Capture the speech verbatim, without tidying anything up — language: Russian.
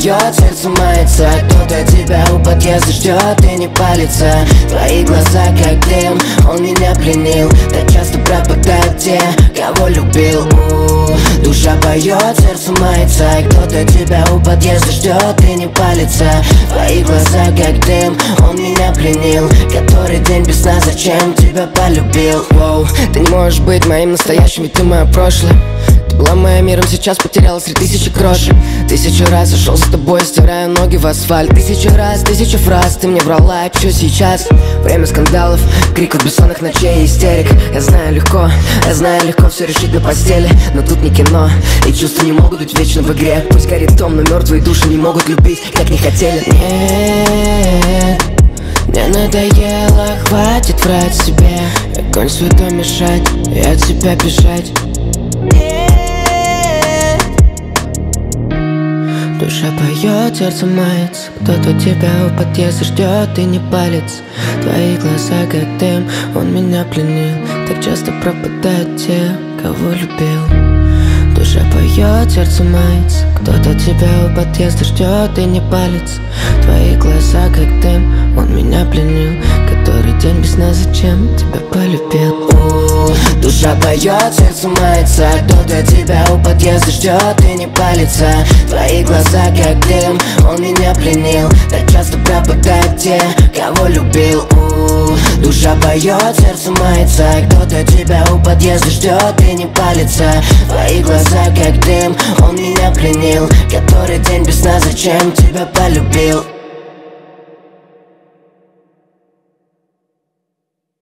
поет, сердце мается. Кто-то тебя у подъезда ждет и не палится. Твои глаза как дым, он меня пленил. Так часто пропадают те, кого любил. У-у-у. Душа поет, сердце мается. Кто-то тебя у подъезда ждет и не палится. Твои глаза как дым, он меня пленил. Который день без сна, зачем тебя полюбил? Воу, ты не можешь быть моим настоящим, ведь ты мое прошлое. Ты была моим миром, сейчас потерялась среди тысячи крошек. Тысячу раз зашел с тобой, стирая ноги в асфальт. Тысячу раз, тысячу фраз ты мне врала, что сейчас? Время скандалов, криков бессонных ночей и истерик. Я знаю легко, я знаю легко все решить на постели. Но тут не кино, и чувства не могут быть вечно в игре. Пусть горит дом, но мертвые души не могут любить, как не хотели. Нет, мне надоело, хватит врать себе. Я конь святой мешать и от себя бежать. Душа поет, сердце мается. Кто-то тебя у подъезда ждет и не палится. Твои глаза как дым, он меня пленил. Так часто пропадают те, кого любил. Душа поет, сердце мается. Кто-то тебя у подъезда ждет и не палится. Твои глаза как дым, он меня пленил. Который день без сна, зачем тебя полюбил? У-у-у. Душа поет, сердце мается. Кто-то тебя у подъезда ждет и не палится. Твои глаза как дым, он меня пленил. Так часто пропадают те, кого любил. У-у-у. Душа поет, сердце мается. Кто-то тебя у подъезда ждет и не палится. Твои глаза как дым, он меня пленил. Который день без сна, зачем тебя полюбил?